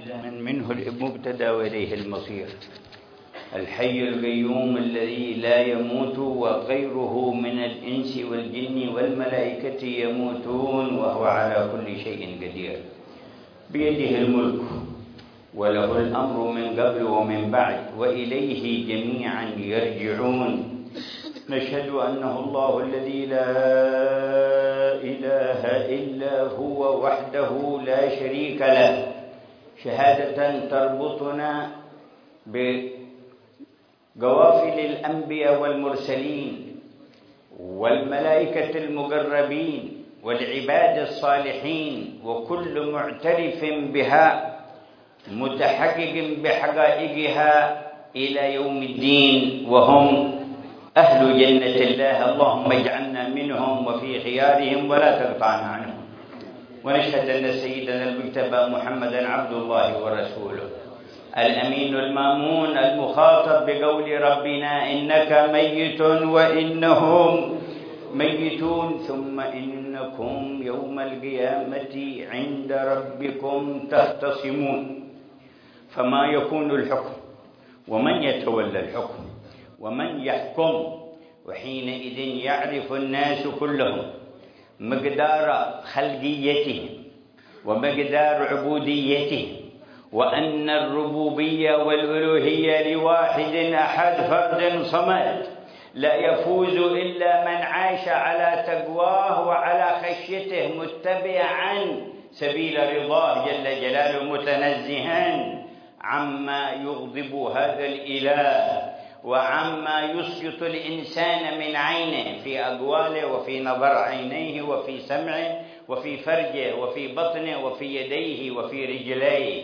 من منه المبتدأ وإليه المصير، الحي القيوم الذي لا يموت وغيره من الإنس والجن والملائكة يموتون وهو على كل شيء قدير، بيده الملك وله الأمر من قبل ومن بعد وإليه جميعا يرجعون. نشهد أنه الله الذي لا إله إلا هو وحده لا شريك له، شهادة تربطنا بقوافل الأنبياء والمرسلين والملائكة المقربين والعباد الصالحين، وكل معترف بها متحقق بحقائقها إلى يوم الدين، وهم أهل جنة الله. اللهم اجعلنا منهم وفي خيارهم ولا تقطعنا عنهم. ونشهد أن سيدنا المجتبى محمدا عبد الله ورسوله الأمين المامون المخاطب بقول ربنا إنك ميت وإنهم ميتون ثم إنكم يوم القيامة عند ربكم تختصمون. فما يكون الحكم ومن يتولى الحكم ومن يحكم، وحينئذ يعرف الناس كلهم مقدار خلقيتهم ومقدار عبوديتهم، وأن الربوبية والألوهية لواحد أحد فرد صمد لا يفوز إلا من عاش على تقواه وعلى خشيته متبعا سبيل رضاه جل جلاله متنزها عما يغضب هذا الإله وعما يسقط الإنسان من عينه في أقواله وفي نظر عينيه وفي سمعه وفي فرجه وفي بطنه وفي يديه وفي رجليه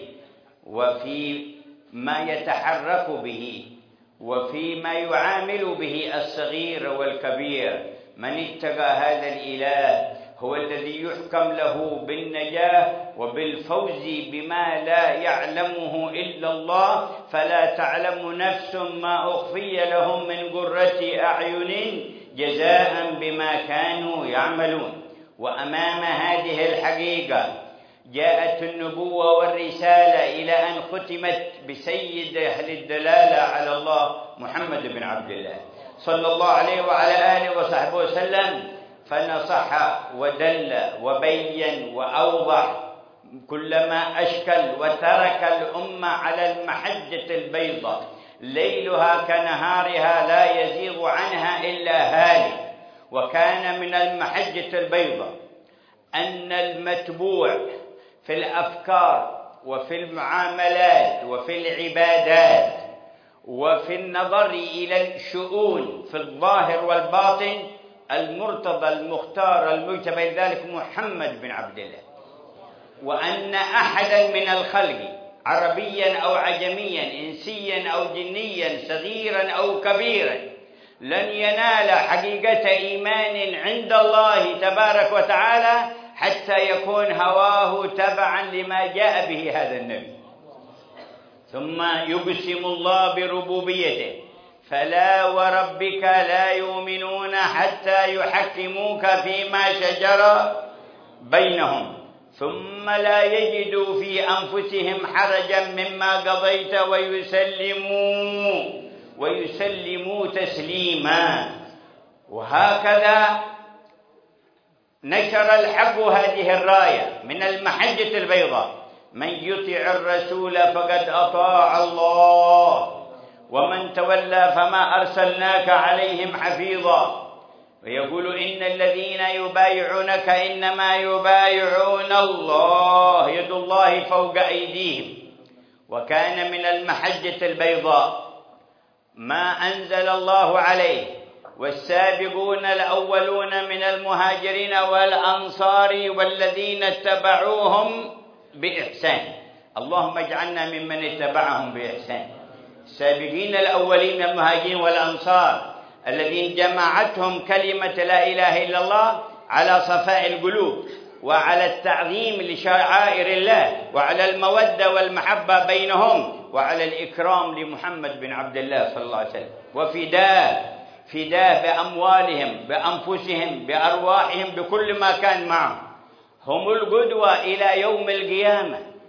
وفي ما يتحرك به وفي ما يعامل به الصغير والكبير. من اتقى هذا الإله هو الذي يحكم له بالنجاة وبالفوز بما لا يعلمه إلا الله، فلا تعلم نفس ما أخفي لهم من قرة أعين جزاء بما كانوا يعملون. وأمام هذه الحقيقة جاءت النبوة والرسالة إلى أن ختمت بسيد أهل الدلالة على الله محمد بن عبد الله صلى الله عليه وعلى آله وصحبه وسلم، فنصح ودل وبين وأوضح كلما أشكل، وترك الأمة على المحجة البيضاء ليلها كنهارها لا يزيغ عنها إلا هالك. وكان من المحجة البيضاء أن المتبوع في الأفكار وفي المعاملات وفي العبادات وفي النظر إلى الشؤون في الظاهر والباطن المرتضى المختار المجتبى ذلك محمد بن عبد الله، وأن أحدا من الخلق عربيا أو عجميا إنسيا أو جنيا صغيرا أو كبيرا لن ينال حقيقة إيمان عند الله تبارك وتعالى حتى يكون هواه تبعا لما جاء به هذا النبي. ثم يقسم الله بربوبيته فلا وربك لا يؤمنون حتى يحكموك فيما شجر بينهم ثم لا يجدوا في أنفسهم حرجا مما قضيت ويسلموا تسليما. وهكذا نشر الحق هذه الراية من المحجة البيضاء: من يطع الرسول فقد أطاع الله ومن تولى فما أرسلناك عليهم حفيظا. ويقول إن الذين يبايعونك إنما يبايعون الله يد الله فوق أيديهم. وكان من المحجة البيضاء ما أنزل الله عليه والسابقون الأولون من المهاجرين والأنصار والذين اتبعوهم بإحسان. اللهم اجعلنا ممن اتبعهم بإحسان. السابقين الأولين من المهاجرين والأنصار الذين جمعتهم كلمة لا إله إلا الله على صفاء القلوب وعلى التعظيم لشعائر الله وعلى المودة والمحبة بينهم وعلى الإكرام لمحمد بن عبد الله صلى الله عليه وسلم، وفداه بأموالهم بأنفسهم بأرواحهم بكل ما كان معهم. هم القدوة إلى يوم القيامة،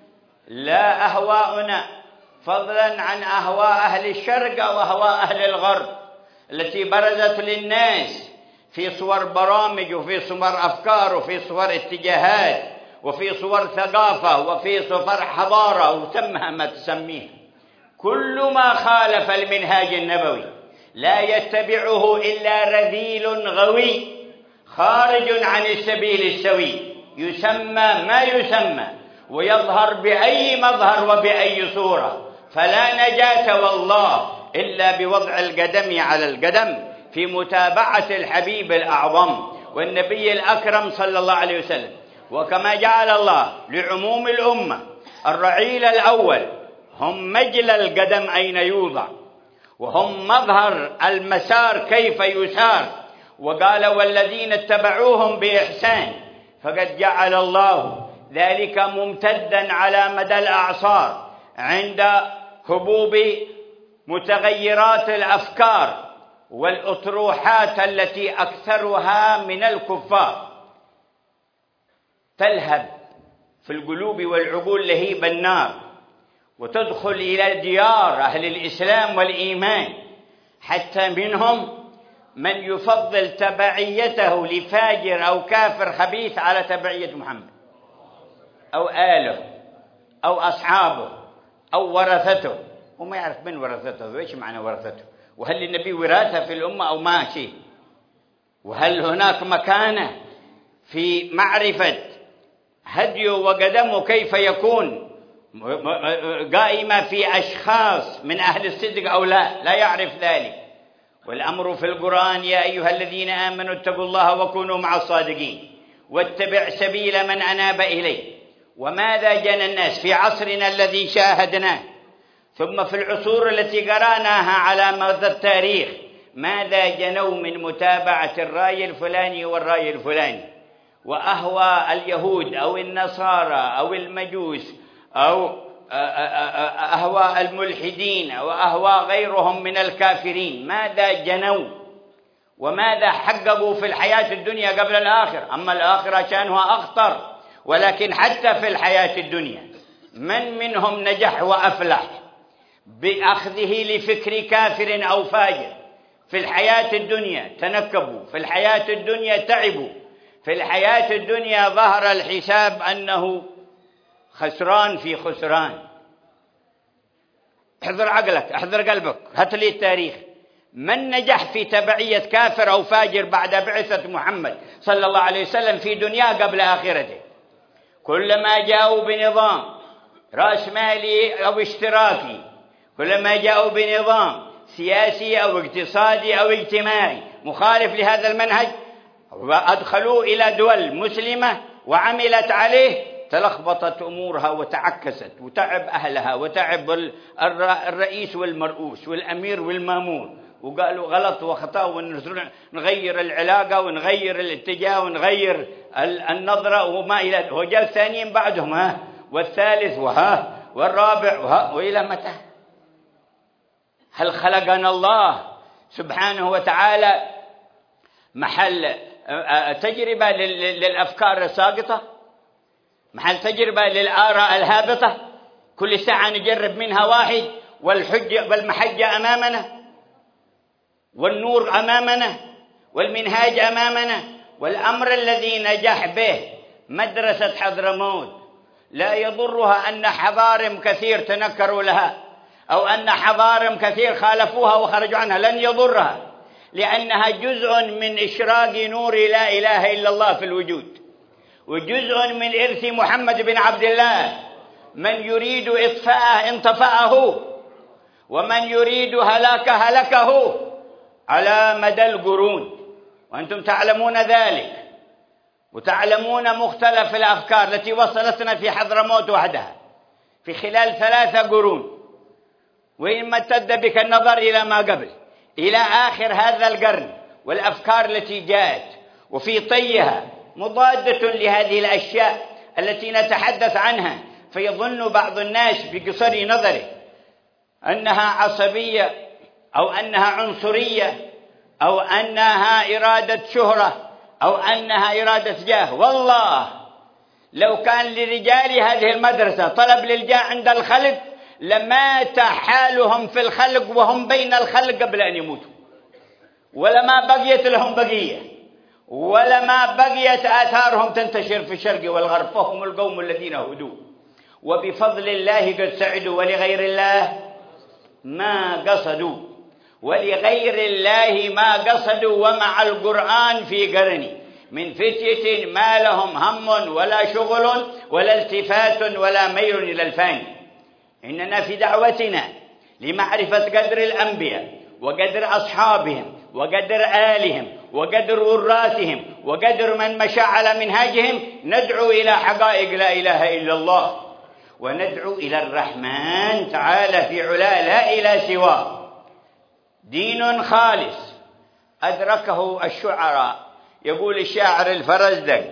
لا أهواؤنا، فضلا عن أهواء أهل الشرق أو أهواء أهل الغرب التي برزت للناس في صور برامج وفي صور أفكار وفي صور اتجاهات وفي صور ثقافة وفي صور حضارة، وسمها ما تسميه. كل ما خالف المنهاج النبوي لا يتبعه إلا رذيل غوي خارج عن السبيل السوي، يسمى ما يسمى ويظهر بأي مظهر وبأي صورة. فلا نجاة والله إلا بوضع القدم على القدم في متابعة الحبيب الأعظم والنبي الأكرم صلى الله عليه وسلم. وكما جعل الله لعموم الأمة الرعيل الأول هم مجلى القدم أين يوضع، وهم مظهر المسار كيف يسار، وقال والذين اتبعوهم بإحسان، فقد جعل الله ذلك ممتدا على مدى الأعصار عند هبوب متغيرات الأفكار والأطروحات التي أكثرها من الكفار تلهب في القلوب والعقول لهيب النار، وتدخل إلى ديار أهل الإسلام والإيمان، حتى منهم من يفضل تبعيته لفاجر أو كافر خبيث على تبعية محمد أو آله أو أصحابه أو ورثته، وما يعرف من ورثته وإيش معنى ورثته، وهل النبي وراثة في الأمة أو ما شيء، وهل هناك مكانة في معرفة هديه وقدمه كيف يكون قائمة في أشخاص من أهل الصدق أو لا يعرف ذلك. والأمر في القرآن يا أيها الذين آمنوا اتقوا الله وكونوا مع الصادقين واتبع سبيل من أناب إليه. وماذا جنى الناس في عصرنا الذي شاهدناه، ثم في العصور التي قرأناها على مدى التاريخ، ماذا جنوا من متابعة الرأي الفلاني والرأي الفلاني، وأهواء اليهود أو النصارى أو المجوس أو أهواء الملحدين أو أهواء غيرهم من الكافرين، ماذا جنوا وماذا حققوا في الحياة الدنيا قبل الآخرة. أما الآخرة شأنها أخطر، ولكن حتى في الحياة الدنيا من منهم نجح وأفلح بأخذه لفكر كافر أو فاجر؟ في الحياة الدنيا تنكبوا، في الحياة الدنيا تعبوا، في الحياة الدنيا ظهر الحساب أنه خسران في خسران. احضر عقلك، احضر قلبك، هات لي التاريخ، من نجح في تبعية كافر أو فاجر بعد بعثة محمد صلى الله عليه وسلم في دنياه قبل آخرته؟ كلما جاءوا بنظام رأسمالي أو اشتراكي، كلما جاءوا بنظام سياسي أو اقتصادي أو اجتماعي مخالف لهذا المنهج وأدخلوه إلى دول مسلمة وعملت عليه، تلخبطت أمورها وتعكست وتعب أهلها وتعب الرئيس والمرؤوس والأمير والمامور، وقالوا غلط وخطأ ونغير العلاقة ونغير الاتجاه ونغير النظرة وما إلى، وجاء الثانيين بعدهم والثالث والرابع وإلى متى؟ هل خلقنا الله سبحانه وتعالى محل تجربة للأفكار الساقطة، محل تجربة للآراء الهابطة كل ساعة نجرب منها واحد، والحجة والمحجة أمامنا والنور أمامنا والمنهاج أمامنا؟ والأمر الذي نجح به مدرسة حضرموت لا يضرها أن حضارم كثير تنكروا لها أو أن حضارم كثير خالفوها وخرجوا عنها، لن يضرها، لأنها جزء من إشراق نور لا إله إلا الله في الوجود، وجزء من إرث محمد بن عبد الله، من يريد إطفاءه انطفأه، ومن يريد هلاكه هلكه على مدى القرون، وأنتم تعلمون ذلك، وتعلمون مختلف الأفكار التي وصلتنا في حضرموت وحدها في خلال 3 قرون، وإن امتد بك النظر إلى ما قبل إلى آخر هذا القرن، والأفكار التي جاءت وفي طيها مضادة لهذه الأشياء التي نتحدث عنها، فيظن بعض الناس بقصر نظره أنها عصبية أو أنها عنصرية أو أنها إرادة شهرة أو أنها إرادة جاه. والله لو كان لرجال هذه المدرسة طلب للجاء عند الخلق لمات حالهم في الخلق وهم بين الخلق قبل أن يموتوا، ولما بقيت لهم بقية، ولما بقيت آثارهم تنتشر في الشرق والغرب، فهم القوم الذين هدوا وبفضل الله قد سعدوا، ولغير الله ما قصدوا، ولغير الله ما قصدوا. ومع القرآن في قرني من فتية ما لهم هم ولا شغل ولا التفات ولا ميل إلى الفاني. إننا في دعوتنا لمعرفة قدر الأنبياء وقدر أصحابهم وقدر آلهم وقدر وراثهم وقدر من مشى على منهاجهم ندعو إلى حقائق لا إله إلا الله، وندعو إلى الرحمن تعالى في علا لا إلى سواه. دين خالص أدركه الشعراء. يقول الشاعر الفرزدق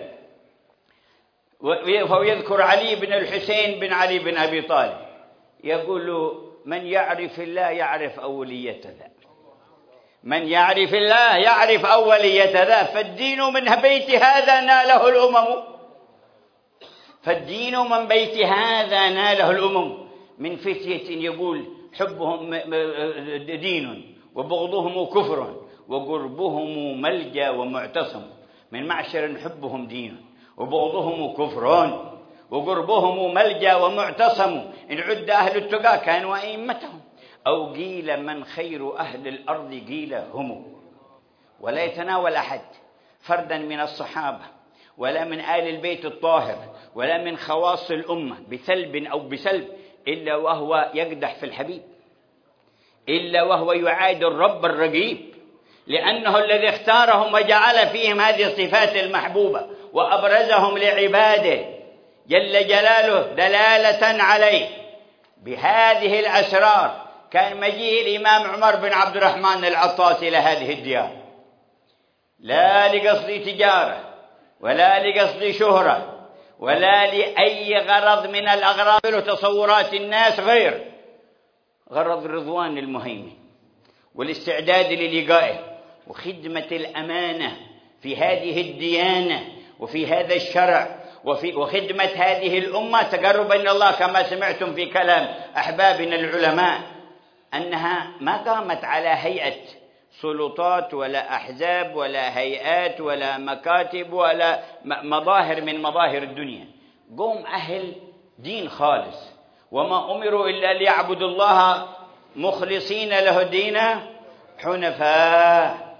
وهو يذكر علي بن الحسين بن علي بن أبي طالب، يقول: من يعرف الله يعرف أولية ذا، من يعرف الله يعرف أولية ذا، فالدين من بيت هذا ناله الأمم، فالدين من بيت هذا ناله الأمم. من فتية يقول: حبهم دين وبغضهم كفر وقربهم ملجأ ومعتصم. من معشر حبهم دين وبغضهم كفر وقربهم ملجأ ومعتصم. إن عد أهل التقى كانوا أئمتهم، أو قيل من خير أهل الأرض قيل هم. ولا يتناول أحد فردا من الصحابة ولا من آل البيت الطاهر ولا من خواص الأمة بسلب أو بسلب إلا وهو يقدح في الحبيب، إلا وهو يعادي الرب الرقيب، لأنه الذي اختارهم وجعل فيهم هذه الصفات المحبوبة وأبرزهم لعباده جل جلاله دلالة عليه بهذه الأسرار. كان مجيء الإمام عمر بن عبد الرحمن العطاس إلى هذه الديار لا لقصد تجارة ولا لقصد شهرة ولا لأي غرض من الأغراض وتصورات الناس غير غرض رضوان المهيمن والاستعداد للقائه وخدمة الأمانة في هذه الديانة وفي هذا الشرع وخدمة هذه الأمة تقربا إلى الله، كما سمعتم في كلام أحبابنا العلماء أنها ما قامت على هيئة سلطات ولا أحزاب ولا هيئات ولا مكاتب ولا مظاهر من مظاهر الدنيا، قوم أهل دين خالص، وما أمروا إلا ليعبدوا الله مخلصين له الدين حنفاء.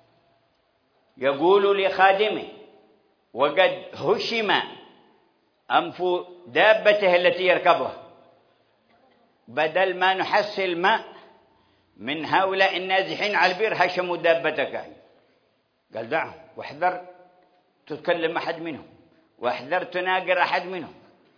يقول لخادمه: وقد هشم أنف دابته التي يركبها، بدل ما نحصل ماء من هؤلاء النازحين على البير هشموا دابتك. قال: دعهم واحذر تتكلم أحد منهم واحذر تناقر أحد منهم،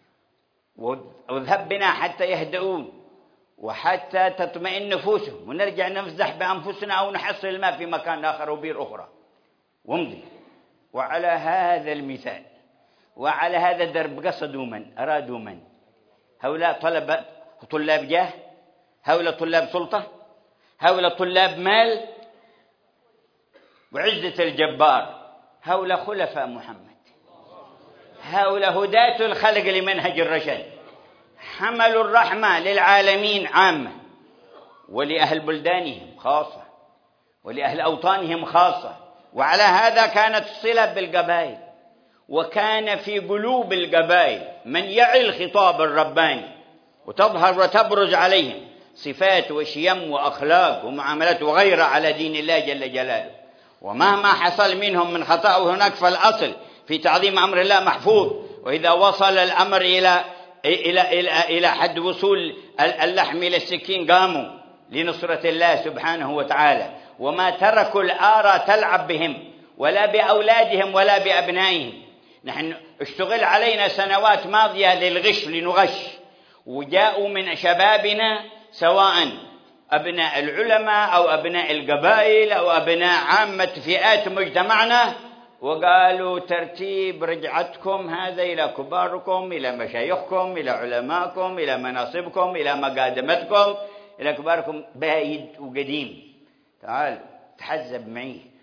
واذهب بنا حتى يهدؤون وحتى تطمئن نفوسهم ونرجع نمزح بأنفسنا أو نحصل الماء في مكان آخر وبير أخرى وامضي. وعلى هذا المثال وعلى هذا الدرب قصدوا من أرادوا من هؤلاء طلاب جاه، هؤلاء طلاب سلطة، هؤلاء طلاب مال وعزة الجبار، هؤلاء خلفاء محمد، هؤلاء هداة الخلق لمنهج الرشد، حملوا الرحمة للعالمين عامة ولأهل بلدانهم خاصة ولأهل أوطانهم خاصة. وعلى هذا كانت الصلة بالقبائل، وكان في قلوب القبائل من يعي الخطاب الرباني وتظهر وتبرز عليهم صفات وشيم وأخلاق ومعاملات وغيرها على دين الله جل جلاله. ومهما حصل منهم من خطأ هناك فالأصل في تعظيم أمر الله محفوظ، وإذا وصل الأمر إلى حد وصول اللحم إلى السكين قاموا لنصرة الله سبحانه وتعالى، وما تركوا الآراء تلعب بهم ولا بأولادهم ولا بأبنائهم. نحن اشتغل علينا سنوات ماضية للغش لنغش، وجاءوا من شبابنا سواء أبناء العلماء أو أبناء القبائل أو أبناء عامة فئات مجتمعنا وقالوا: ترتيب رجعتكم هذا إلى كباركم، إلى مشايخكم، إلى علمائكم، إلى مناصبكم، إلى مقادمتكم، إلى كباركم بايد وقديم. تعال تحزب معي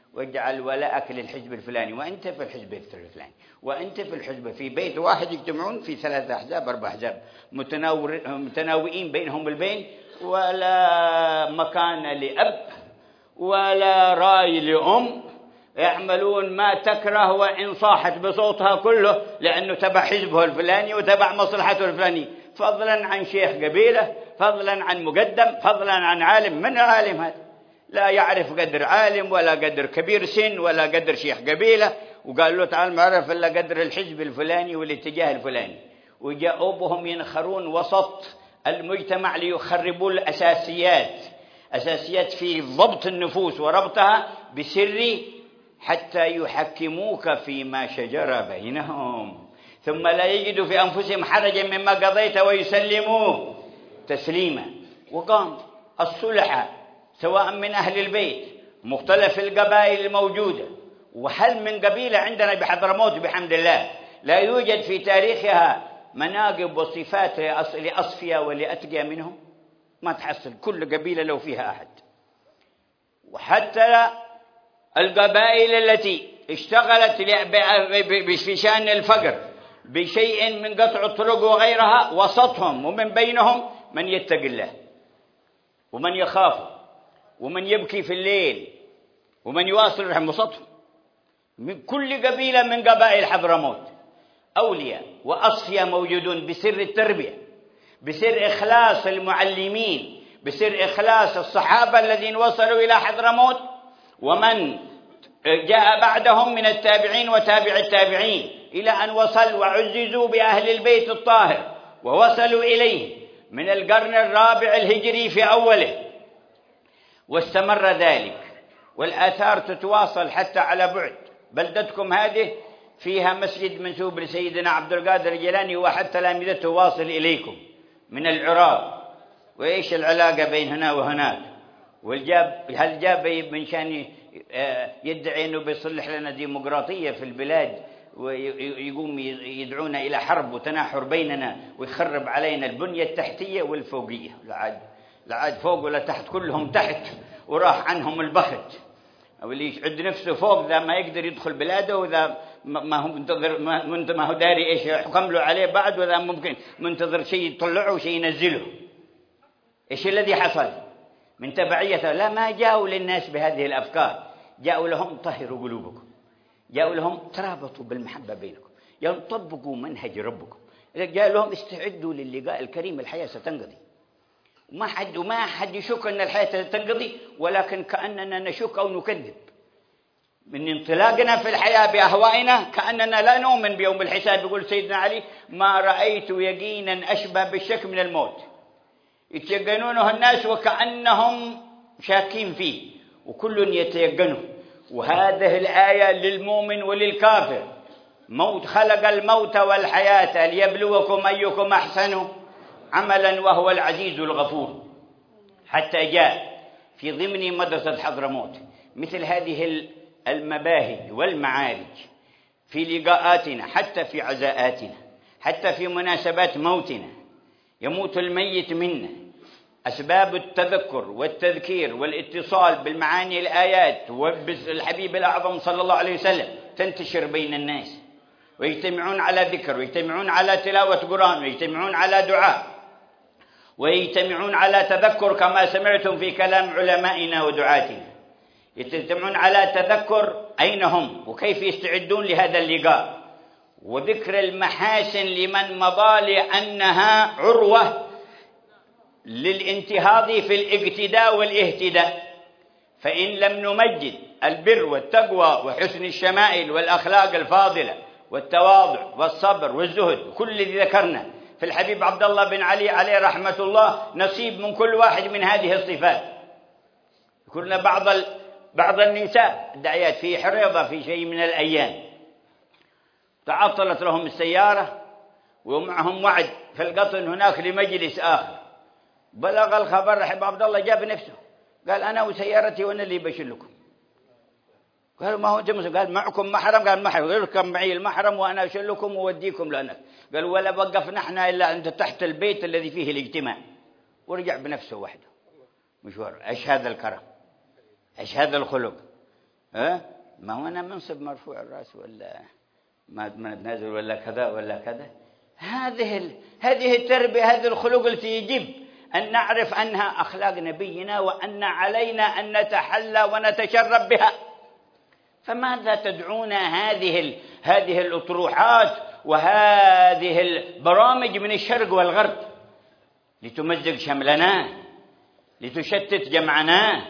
واجعل ولاءك للحزب الفلاني، وأنت في الحزب الفلاني، وأنت في الحزب، في بيت واحد يجتمعون في 3 أحزاب 4 أحزاب متناوئين بينهم البين، ولا مكان لأب ولا رأي لأم، يعملون ما تكره وإن صاحت بصوتها كله، لأنه تبع حزبه الفلاني وتبع مصلحته الفلاني، فضلا عن شيخ قبيلة، فضلا عن مقدم، فضلا عن عالم. من العالم هذا؟ لا يعرف قدر عالم ولا قدر كبير سن ولا قدر شيخ قبيلة، وقال له تعال ما عرف إلا قدر الحزب الفلاني والاتجاه الفلاني، وجاءوا بهم ينخرون وسط المجتمع ليخربوا الأساسيات في ضبط النفوس وربطها بسر، حتى يحكموك فيما شجر بينهم ثم لا يجدوا في أنفسهم حرجا مما قضيت ويسلموا تسليما. وقام الصلحاء سواء من أهل البيت مختلف القبائل الموجودة، وهل من قبيلة عندنا بحضرموت بحمد الله لا يوجد في تاريخها مناقب وصفات لأصفياء ولأتقياء منهم؟ ما تحصل، كل قبيلة لو فيها أحد. وحتى القبائل التي اشتغلت في شأن الفقر بشيء من قطع الطرق وغيرها وسطهم، ومن بينهم من يتقي الله ومن يخاف ومن يبكي في الليل ومن يواصل الرحم، وسطهم من كل قبيلة من قبائل حضرموت أولياء وأصفياء موجودون بسر التربية، بسر إخلاص المعلمين، بسر إخلاص الصحابة الذين وصلوا إلى حضرموت ومن جاء بعدهم من التابعين وتابع التابعين، إلى أن وصل وعززوا بأهل البيت الطاهر ووصلوا إليه من القرن الرابع الهجري في أوله، واستمر ذلك، والآثار تتواصل حتى على بعد. بلدتكم هذه فيها مسجد منسوب لسيدنا عبد القادر الجيلاني وأحد تلامذته واصل إليكم من العراق، وإيش العلاقة بين هنا وهناك؟ هل جاب من شان يدعي أنه بيصلح لنا ديمقراطية في البلاد ويقوم يدعونا إلى حرب وتناحر بيننا ويخرب علينا البنية التحتية والفوقية؟ لا عاد فوق ولا تحت، كلهم تحت وراح عنهم البخت، أو اللي يعد نفسه فوق ذا ما يقدر يدخل بلاده، وذا ما هو منتظر ما هو داري إيش يحكم له عليه بعد، وذا ممكن منتظر شيء يطلعه وشيء ينزله. إيش الذي حصل من تبعية؟ لا، ما جاءوا للناس بهذه الأفكار، جاءوا لهم طهروا قلوبكم، جاءوا لهم ترابطوا بالمحبة بينكم، جاءوا طبقوا منهج ربكم، جاءوا لهم استعدوا للقاء الكريم، الحياة ستنقضي. وما حد يشك أن الحياة ستنقضي، ولكن كأننا نشك أو نكذب من انطلاقنا في الحياة بأهوائنا، كأننا لا نؤمن بيوم الحساب. يقول سيدنا علي: ما رأيت يقينا أشبه بالشك من الموت. يتيقنونه الناس وكأنهم شاكين فيه، وكل يتيقنه. وهذه الآية للمؤمن وللكافر: خلق الموت والحياة ليبلوكم أيكم أحسن عملا وهو العزيز الغفور. حتى جاء في ضمن مدرسة حضرموت مثل هذه المباهج والمعارج في لقاءاتنا، حتى في عزاءاتنا، حتى في مناسبات موتنا. يموت الميت منا، أسباب التذكر والتذكير والاتصال بالمعاني الآيات والحبيب الأعظم صلى الله عليه وسلم تنتشر بين الناس، ويجتمعون على ذكر، ويجتمعون على تلاوة قرآن، ويجتمعون على دعاء، ويجتمعون على تذكر كما سمعتم في كلام علمائنا ودعاتنا. يجتمعون على تذكر أين هم وكيف يستعدون لهذا اللقاء، وذكر المحاسن لمن مضى لأنها عروة للانتهاض في الاقتداء والاهتداء. فإن لم نمجد البر والتقوى وحسن الشمائل والأخلاق الفاضلة والتواضع والصبر والزهد، كل الذي ذكرنا في الحبيب عبد الله بن علي عليه رحمة الله نصيب من كل واحد من هذه الصفات. كنا بعض النساء الداعيات في حريضة في شيء من الأيام، تعطلت لهم السيارة ومعهم وعد في القطن هناك لمجلس آخر. بلغ الخبر الحبيب عبد الله جاب نفسه، قال: أنا وسيارتي وأنا اللي بشلكم. قالوا: ما هو جمس؟ قال: معكم محرم؟ قال: محرم. يركب معي المحرم وأنا أشلكم ووديكم لأنك. قال: ولا وقفنا احنا إلا أنت تحت البيت الذي فيه الاجتماع. ورجع بنفسه وحده مشوار. ايش هذا الكرم، ايش هذا الخلق، ما هو أنا منصب مرفوع الرأس ولا ما نازل ولا كذا ولا كذا. هذه التربية، هذه الخلق التي يجب أن نعرف أنها أخلاق نبينا، وأن علينا أن نتحلى ونتشرب بها. فماذا تدعون هذه الأطروحات وهذه البرامج من الشرق والغرب لتمزق شملنا، لتشتت جمعنا،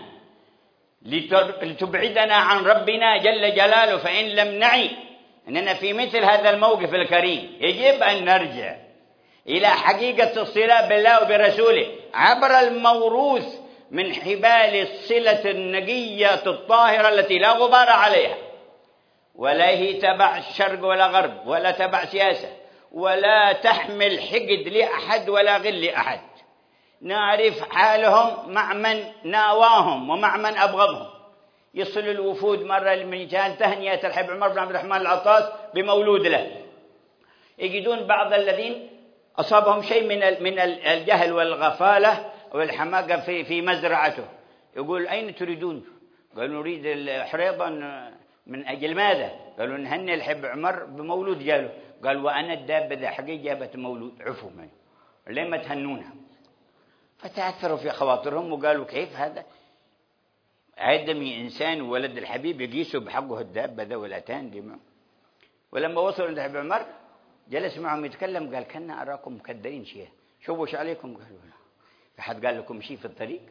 لتبعدنا عن ربنا جل جلاله؟ فإن لم نعي أننا في مثل هذا الموقف الكريم يجب أن نرجع إلى حقيقة الصلة بالله وبرسوله عبر الموروث من حبال الصلة النقية الطاهرة التي لا غبار عليها، ولا هي تبع الشرق ولا غرب ولا تبع سياسة، ولا تحمل حقد لأحد ولا غل لأحد. نعرف حالهم مع من ناواهم ومع من أبغضهم. يصل الوفود مرة المجال تهنئة الحبيب عمر بن عبد الرحمن العطاس بمولود له، يجدون بعض الذين أصابهم شيء من الجهل والغفالة والحماقة في مزرعته، يقول أين تريدون؟ قالوا نريد حريضا. من أجل ماذا؟ قالوا نهني الحبيب عمر بمولود جاله. قال وأنا الدابة ذا حقيقة جابت مولود، عفوا منه، ليه ما تهنونها؟ فتأثروا في خواطرهم وقالوا كيف هذا؟ آدمي إنسان وولد الحبيب يقيسوا بحقه الدابة ذا والأتان دي. ولما وصلوا عند الحبيب عمر جلس معهم يتكلم، قال كنا أراكم مكدرين شيء، شوش عليكم؟ قالوا لا. أحد قال لكم شيء في الطريق؟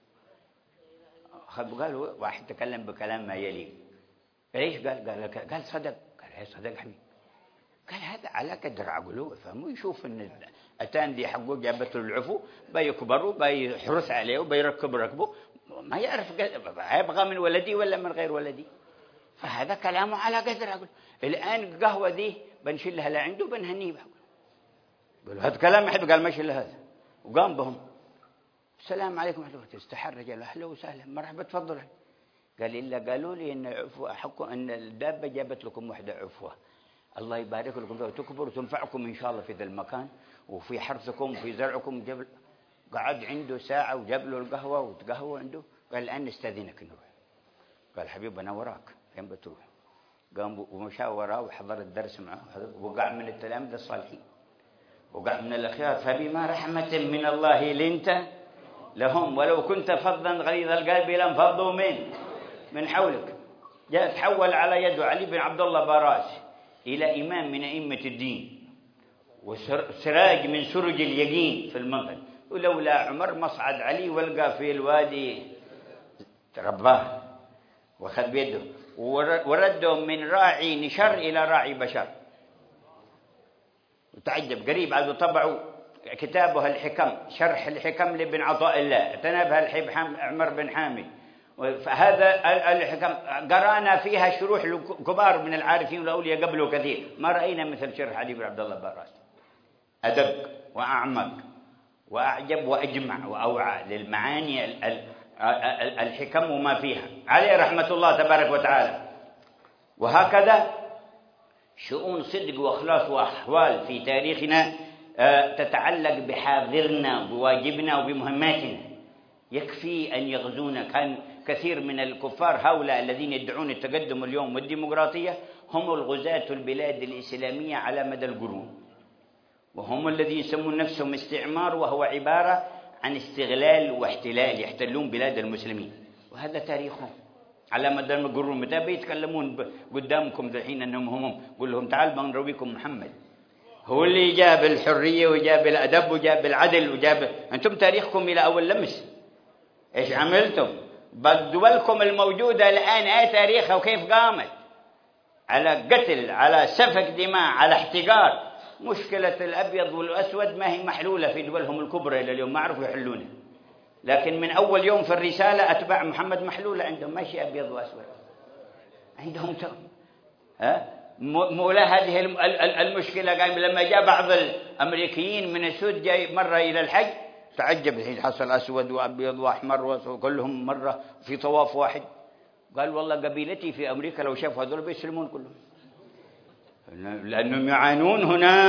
قالوا واحد تكلم بكلام ما يلي. ليش؟ قال صدق. قال ايه صدق حبيبي؟ قال هذا على قدر عقله، فمو يشوف ان الاتان دي حقه جابته العفو بيكبروا بيحرس عليه وبيركب ركبه، ما يعرف يبغى من ولدي ولا من غير ولدي. فهذا كلامه على قدر عقله. الان القهوه دي بنشلها لعنده بنهنيه بقى. قالوا هذا كلام حد؟ قال ما شيل هذا. وقام بهم السلام عليكم ورحمه الله. استحر رجال اهلا وسهلا مرحبا تفضل. قال إلا قالوا لي إن عفوة حقكم، أن الدابة جابت لكم وحدة عفوة، الله يبارك لكم وتكبر وتنفعكم إن شاء الله في ذا المكان وفي حرثكم وفي زرعكم. جبل قعد عنده ساعة وجاب له القهوة وتقهوى عنده. قال الآن نستأذنك نروح. قال حبيب أنا وراك، فين بتروح؟ قام ومشى وراه وحضر الدرس معه، وقع من التلامذة الصالحين وقع من الأخيار. فبما رحمة من الله لنت لهم ولو كنت فظا غليظ القلب لانفضوا من حولك. جاء تحول على يده علي بن عبد الله باراس إلى إمام من أئمة الدين وسراج من سرج اليقين في المنطقة. ولولا عمر مصعد علي والقى في الوادي رباه وأخذ بيده ورده من راعي نشر إلى راعي بشر. وتعجب قريب عاد طبعوا كتابه الحكم، شرح الحكم لابن عطاء الله، اعتنى بها الحبيب عمر بن حامد. فهذا الحكم قرانا فيها شروح كبار من العارفين والأولياء قبله كثير، ما رأينا مثل شرح علي بن عبد الله باراس. أدق وأعمق وأعجب وأجمع وأوعى للمعاني الحكم وما فيها، عليه رحمة الله تبارك وتعالى. وهكذا شؤون صدق وإخلاص وأحوال في تاريخنا تتعلق بحاضرنا وبواجبنا وبمهماتنا. يكفي أن يغزونا. كان كثير من الكفار هؤلاء الذين يدعون التقدم اليوم والديمقراطية هم الغزاة البلاد الإسلامية على مدى القرون، وهم الذين يسمون نفسهم استعمار، وهو عبارة عن استغلال واحتلال، يحتلون بلاد المسلمين، وهذا تاريخهم على مدى القرون. متى بيتكلمون قدامكم الحين أنهم هم؟ قل لهم تعال بنرويكم محمد هو اللي جاب الحرية وجاب الأدب وجاب العدل وجاب. أنتم تاريخكم إلى أول لمس إيش عملتم؟ بدولكم الموجودة الآن أي تاريخها وكيف قامت؟ على قتل، على سفك دماء، على احتقار. مشكلة الأبيض والأسود ما هي محلولة في دولهم الكبرى إلى اليوم، ما عرفوا يحلونها. لكن من أول يوم في الرسالة أتباع محمد محلولة عندهم، ماشي أبيض وأسود عندهم مولى هذه المشكلة. قال لما جاء بعض الأمريكيين من السود جاي مرة إلى الحج تعجب، الحين حصل أسود وأبيض وأحمر وكلهم مرة في طواف واحد. قال والله قبيلتي في أمريكا لو شافوا هذول بيسلمون كلهم، لأنهم يعانون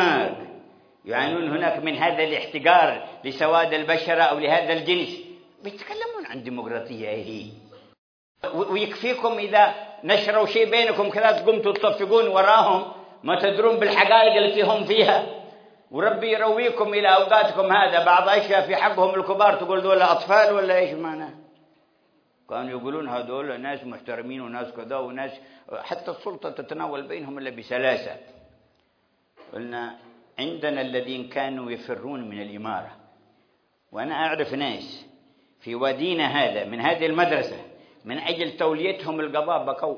هناك من هذا الاحتقار لسواد البشرة أو لهذا الجنس. بيتكلمون عن ديمقراطية هي ويكفيكم إذا نشروا شيء بينكم كذا تقوموا تتصفقون وراهم، ما تدرون بالحقائق التي هم فيها. وربي يرويكم إلى أوقاتكم هذا بعض أشياء في حقهم الكبار تقول دول أطفال ولا إيش معناه؟ كانوا يقولون هذول ناس محترمين وناس كذا وناس حتى السلطة تتناول بينهم إلا بسلاسة. قلنا عندنا الذين كانوا يفرون من الإمارة، وأنا أعرف ناس في وادينا هذا من هذه المدرسة من أجل توليتهم القضاء بكوا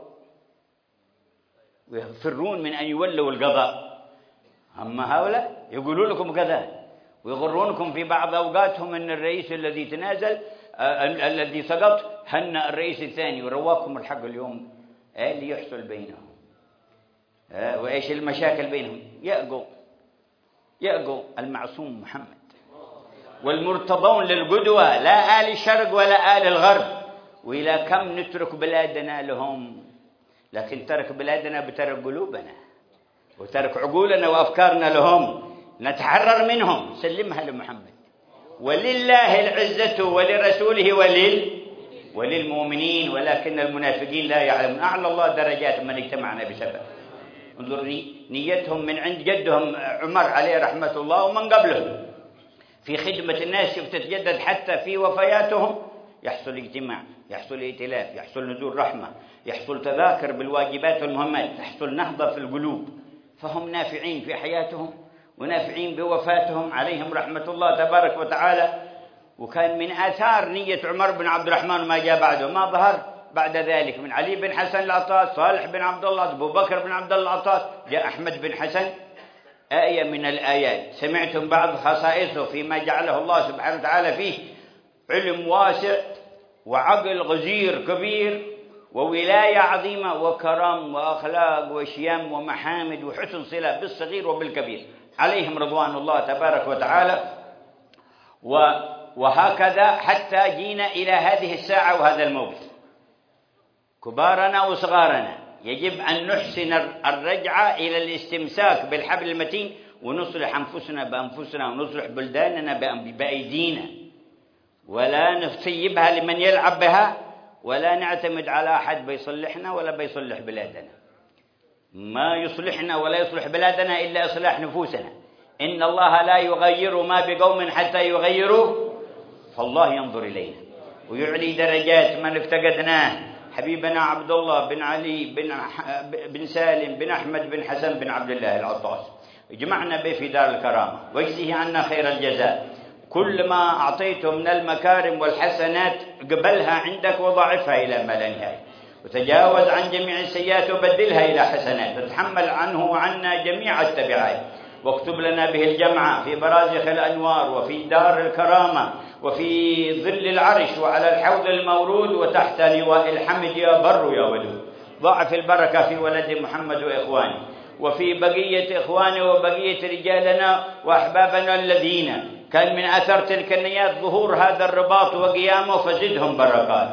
ويفرون من أن يولوا القضاء. أما هؤلاء يقولون لكم كذا ويغرونكم في بعض أوقاتهم أن الرئيس الذي تنازل الذي سقط هنأ الرئيس الثاني ورواكم الحق اليوم اللي يحصل بينهم. وإيش المشاكل بينهم؟ يأقوا المعصوم محمد والمرتضون للقدوة، لا آل الشرق ولا آل الغرب. وإلى كم نترك بلادنا لهم؟ لكن ترك بلادنا بترك قلوبنا وترك عقولنا وأفكارنا لهم، نتحرر منهم، سلمها لمحمد. ولله العزة ولرسوله وللمؤمنين ولكن المنافقين لا يعلمون. أعلى الله درجات من اجتمعنا بسبب. انظر نيتهم من عند جدهم عمر عليه رحمة الله ومن قبله في خدمة الناس تتجدد حتى في وفياتهم. يحصل اجتماع، يحصل ائتلاف، يحصل نزول رحمة، يحصل تذاكر بالواجبات والمهمات، تحصل نهضة في القلوب. فهم نافعين في حياتهم ونافعين بوفاتهم عليهم رحمة الله تبارك وتعالى. وكان من آثار نية عمر بن عبد الرحمن ما جاء بعده ما ظهر بعد ذلك من علي بن حسن العطاس، صالح بن عبد الله، أبو بكر بن عبد الله العطاس، جاء أحمد بن حسن. آية من الآيات سمعتم بعض خصائصه فيما جعله الله سبحانه وتعالى فيه: علم واسع وعقل غزير كبير وولاية عظيمة وكرم وأخلاق وشيم ومحامد وحسن صلة بالصغير وبالكبير عليهم رضوان الله تبارك وتعالى. وهكذا حتى جينا إلى هذه الساعة وهذا الموقف. كبارنا وصغارنا يجب أن نحسن الرجعة إلى الاستمساك بالحبل المتين ونصلح أنفسنا بأنفسنا ونصلح بلداننا بأيدينا، ولا نسيبها لمن يلعب بها، ولا نعتمد على أحد بيصلحنا ولا بيصلح بلادنا. ما يصلحنا ولا يصلح بلادنا إلا إصلاح نفوسنا. إن الله لا يغير ما بقوم حتى يغيروا، فالله ينظر إلينا ويعلي درجات من افتقدناه. حبيبنا عبد الله بن علي بن سالم بن أحمد بن حسن بن عبد الله العطاس اجمعنا به في دار الكرامة واجزه عنا خير الجزاء. كل ما أعطيته من المكارم والحسنات قبلها عندك وضاعفها إلى ما لا نهاية، وتجاوز عن جميع السيئات وبدلها إلى حسنات، تتحمل عنه وعنا جميع التبعات، واكتب لنا به الجمع في برازخ الأنوار وفي دار الكرامة وفي ظل العرش وعلى الحوض المورود وتحت لواء الحمد يا بر يا ودود. ضاعف البركة في ولد محمد وإخوانه وفي بقية إخوانه وبقية رجالنا وأحبابنا الذين كان من أثر تلك النيات ظهور هذا الرباط وقيامه، فزدهم بركات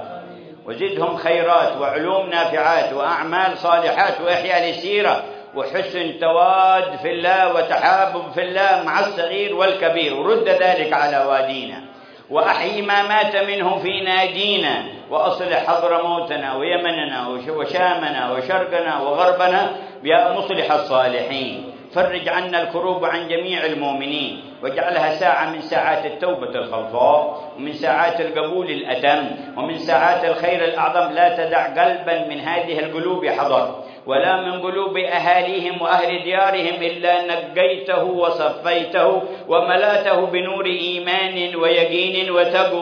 وزدهم خيرات وعلوم نافعات وأعمال صالحات وإحياء للسيرة وحسن تواد في الله وتحابب في الله مع الصغير والكبير، ورد ذلك على وادينا وأحيي ما مات منه في نادينا، وأصلح حضرموتنا ويمننا وشامنا وشرقنا وغربنا يا مصلح الصالحين. فرج عنا الكروب عن جميع المؤمنين واجعلها ساعة من ساعات التوبة الخلصاء ومن ساعات القبول الأتم ومن ساعات الخير الأعظم. لا تدع قلبا من هذه القلوب حضر ولا من قلوب أهاليهم وأهل ديارهم إلا نقيته وصفيته وملاته بنور إيمان ويقين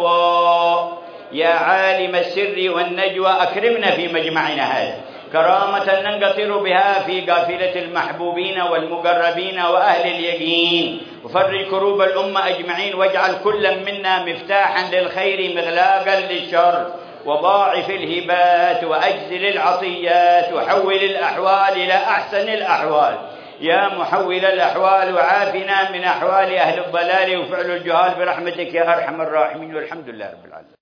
وتقوى. يا عالم السر والنجوى أكرمنا في مجمعنا هذا كرامة ننقطر بها في قافلة المحبوبين والمقربين وأهل اليقين، وفرج كروب الأمة أجمعين، واجعل كل منا مفتاحا للخير مغلاقا للشر، وضاعف الهبات وأجزل العطيات وحول الأحوال إلى أحسن الأحوال. يا محول الأحوال وعافنا من أحوال أهل الضلال وفعل الجهال برحمتك يا أرحم الراحمين، والحمد لله رب العالمين.